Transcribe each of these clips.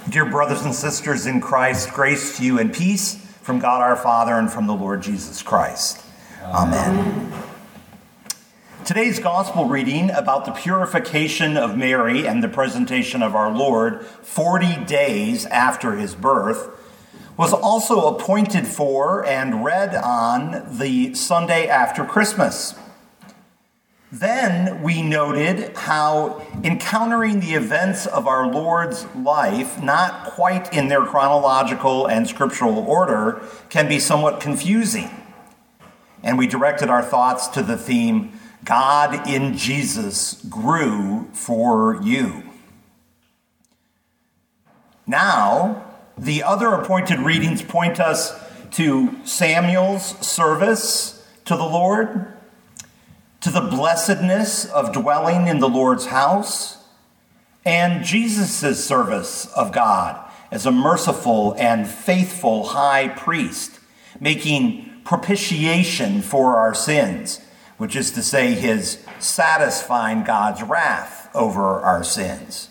Dear brothers and sisters in Christ, grace to you and peace from God our Father and from the Lord Jesus Christ. Amen. Today's gospel reading about the purification of Mary and the presentation of our Lord 40 days after his birth was also appointed for and read on the Sunday after Christmas. Then we noted how encountering the events of our Lord's life, not quite in their chronological and scriptural order, can be somewhat confusing. And we directed our thoughts to the theme, God in Jesus grew for you. Now, the other appointed readings point us to Samuel's service to the Lord, to the blessedness of dwelling in the Lord's house, and Jesus' service of God as a merciful and faithful high priest, making propitiation for our sins, which is to say his satisfying God's wrath over our sins.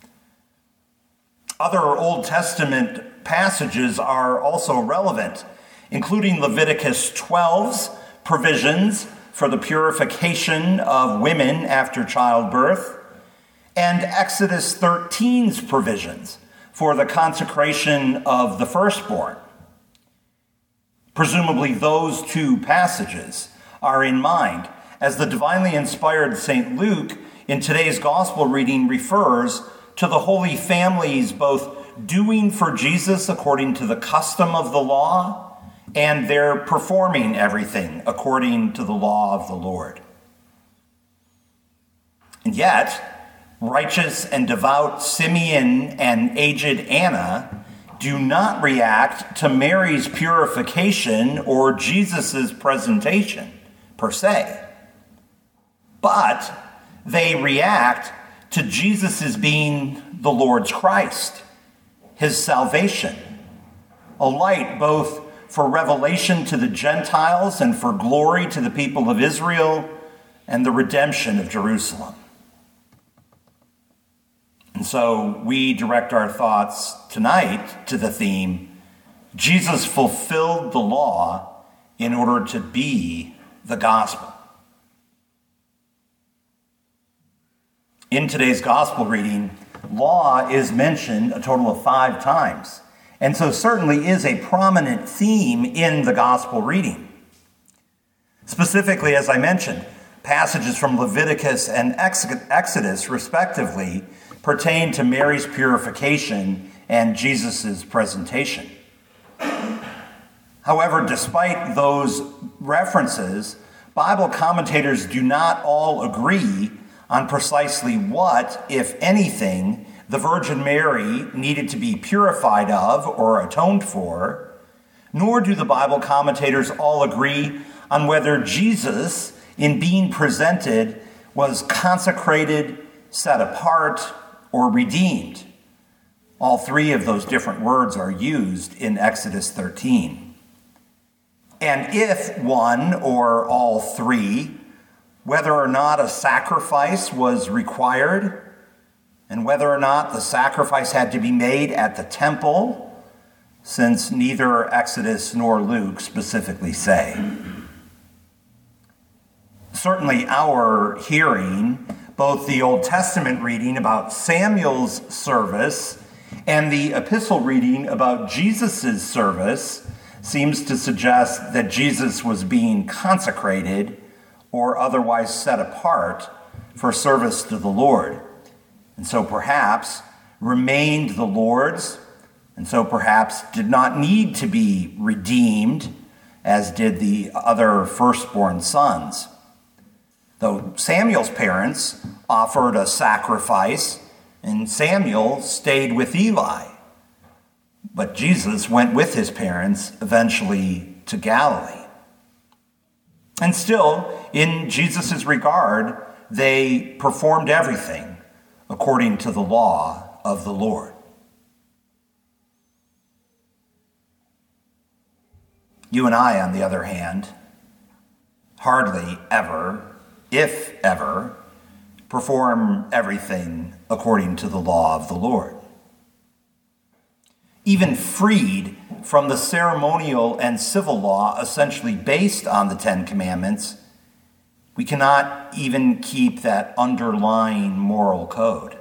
Other Old Testament passages are also relevant, including Leviticus 12's provisions for the purification of women after childbirth, and Exodus 13's provisions for the consecration of the firstborn. Presumably those two passages are in mind, as the divinely inspired St. Luke in today's gospel reading refers to the Holy Families both doing for Jesus according to the custom of the law and their performing everything according to the law of the Lord. And yet, righteous and devout Simeon and aged Anna do not react to Mary's purification or Jesus' presentation per se, but they react to Jesus' being the Lord's Christ, his salvation, a light both for revelation to the Gentiles and for glory to the people of Israel and the redemption of Jerusalem. And so we direct our thoughts tonight to the theme, Jesus fulfilled the law in order to be the gospel. In today's gospel reading, law is mentioned a total of 5 times. And so certainly is a prominent theme in the gospel reading. Specifically, as I mentioned, passages from Leviticus and Exodus, respectively, pertain to Mary's purification and Jesus' presentation. However, despite those references, Bible commentators do not all agree on precisely what, if anything, the Virgin Mary needed to be purified of or atoned for, nor do the Bible commentators all agree on whether Jesus, in being presented, was consecrated, set apart, or redeemed. All 3 of those different words are used in Exodus 13. And if one or all 3, whether or not a sacrifice was required, and whether or not the sacrifice had to be made at the temple, since neither Exodus nor Luke specifically say. Certainly our hearing both the Old Testament reading about Samuel's service and the epistle reading about Jesus' service seems to suggest that Jesus was being consecrated or otherwise set apart for service to the Lord. And so perhaps remained the Lord's, and so perhaps did not need to be redeemed, as did the other firstborn sons. Though Samuel's parents offered a sacrifice, and Samuel stayed with Eli. But Jesus went with his parents eventually to Galilee. And still, in Jesus' regard, they performed everything according to the law of the Lord. You and I, on the other hand, hardly ever, if ever, perform everything according to the law of the Lord. even freed from the ceremonial and civil law essentially based on the Ten Commandments, we cannot even keep that underlying moral code.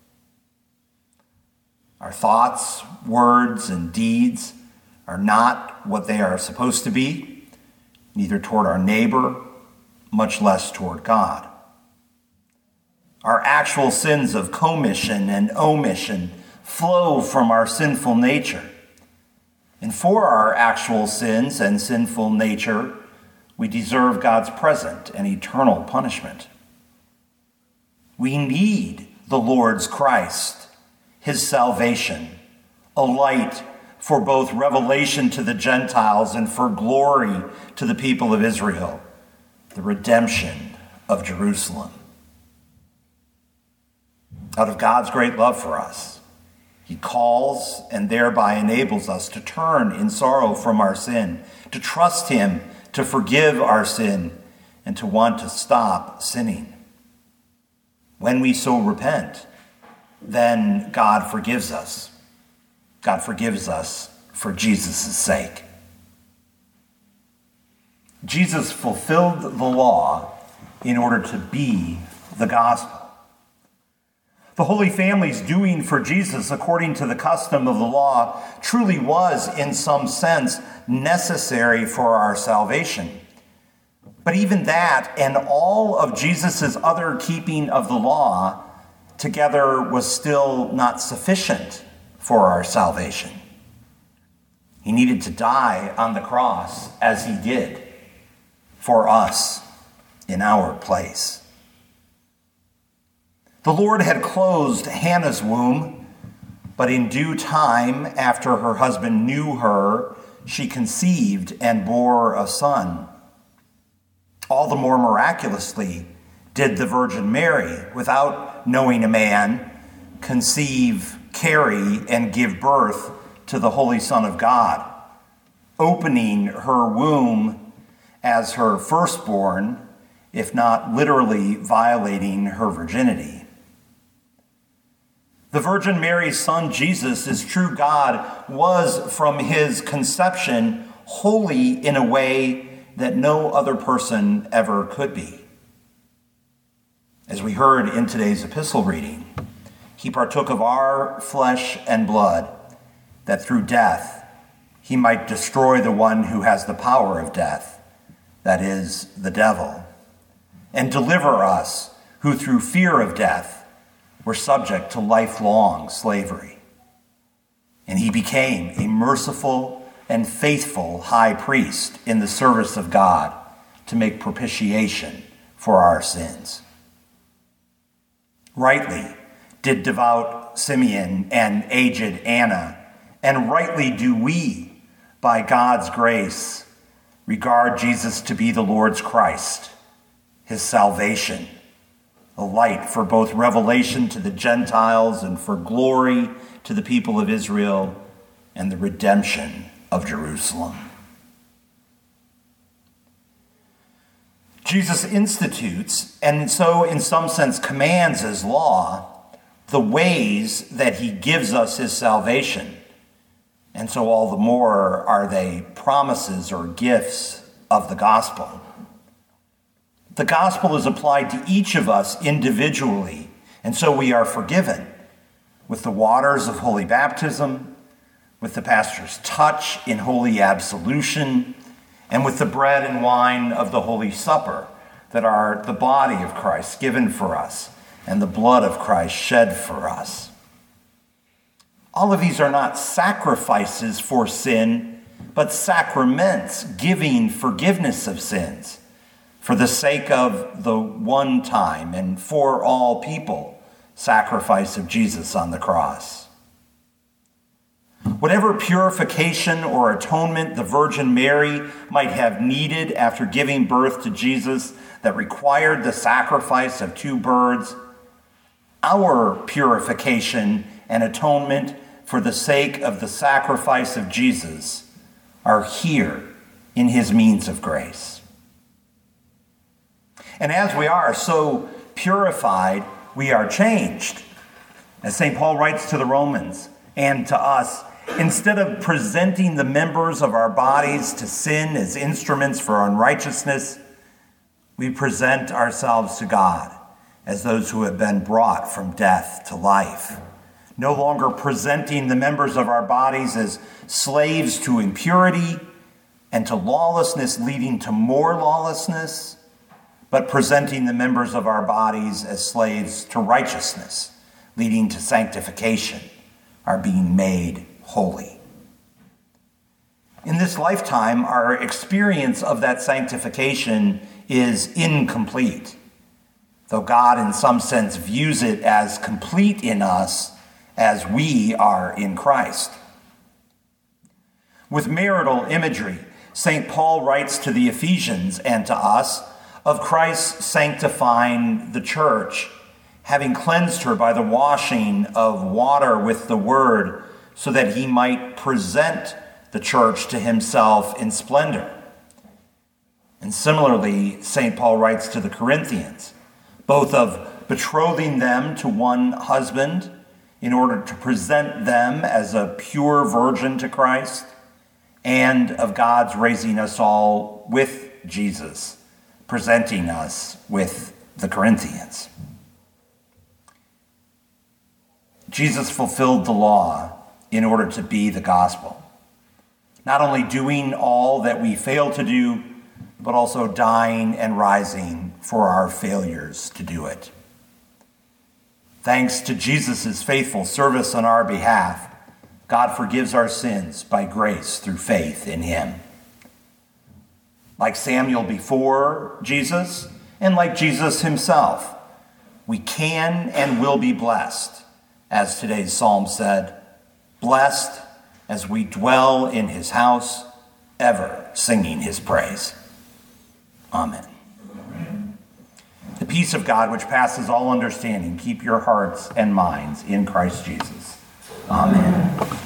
Our thoughts, words, and deeds are not what they are supposed to be, neither toward our neighbor, much less toward God. Our actual sins of commission and omission flow from our sinful nature. And for our actual sins and sinful nature, we deserve God's present and eternal punishment. We need the Lord's Christ, his salvation, a light for both revelation to the Gentiles and for glory to the people of Israel, the redemption of Jerusalem. Out of God's great love for us, he calls and thereby enables us to turn in sorrow from our sin, to trust him, to forgive our sin, and to want to stop sinning. When we so repent, then God forgives us. God forgives us for Jesus' sake. Jesus fulfilled the law in order to be the gospel. The Holy Family's doing for Jesus, according to the custom of the law, truly was, in some sense, necessary for our salvation. But even that and all of Jesus' other keeping of the law together was still not sufficient for our salvation. He needed to die on the cross as he did for us in our place. The Lord had closed Hannah's womb, but in due time, after her husband knew her, she conceived and bore a son. All the more miraculously did the Virgin Mary, without knowing a man, conceive, carry, and give birth to the Holy Son of God, opening her womb as her firstborn, if not literally violating her virginity. The Virgin Mary's son, Jesus, as true God, was from his conception holy in a way that no other person ever could be. As we heard in today's epistle reading, he partook of our flesh and blood, that through death he might destroy the one who has the power of death, that is, the devil, and deliver us who through fear of death were subject to lifelong slavery. And he became a merciful and faithful high priest in the service of God to make propitiation for our sins. Rightly did devout Simeon and aged Anna, and rightly do we, by God's grace, regard Jesus to be the Lord's Christ, his salvation, a light for both revelation to the Gentiles and for glory to the people of Israel and the redemption of Jerusalem. Jesus institutes, and so in some sense commands as law, the ways that he gives us his salvation. And so all the more are they promises or gifts of the gospel. The gospel is applied to each of us individually, and so we are forgiven with the waters of holy baptism, with the pastor's touch in holy absolution, and with the bread and wine of the Holy Supper that are the body of Christ given for us and the blood of Christ shed for us. All of these are not sacrifices for sin, but sacraments giving forgiveness of sins for the sake of the one time and for all people sacrifice of Jesus on the cross. Whatever purification or atonement the Virgin Mary might have needed after giving birth to Jesus that required the sacrifice of 2 birds, our purification and atonement for the sake of the sacrifice of Jesus are here in his means of grace. And as we are so purified, we are changed. As St. Paul writes to the Romans and to us, Instead of presenting the members of our bodies to sin as instruments for unrighteousness, we present ourselves to God as those who have been brought from death to life, no longer presenting the members of our bodies as slaves to impurity and to lawlessness leading to more lawlessness, but presenting the members of our bodies as slaves to righteousness, leading to sanctification, our being made holy. In this lifetime, our experience of that sanctification is incomplete, though God in some sense views it as complete in us as we are in Christ. With marital imagery, St. Paul writes to the Ephesians and to us of Christ sanctifying the church, having cleansed her by the washing of water with the word, so that he might present the church to himself in splendor. And similarly, St. Paul writes to the Corinthians, both of betrothing them to one husband in order to present them as a pure virgin to Christ, and of God's raising us all with Jesus, presenting us with the Corinthians. Jesus fulfilled the law in order to be the gospel, not only doing all that we fail to do, but also dying and rising for our failures to do it. Thanks to Jesus' faithful service on our behalf, God forgives our sins by grace through faith in him. Like Samuel before Jesus, and like Jesus himself, we can and will be blessed, as today's psalm said, blessed as we dwell in his house, ever singing his praise. Amen. The peace of God, which passes all understanding, keep your hearts and minds in Christ Jesus. Amen.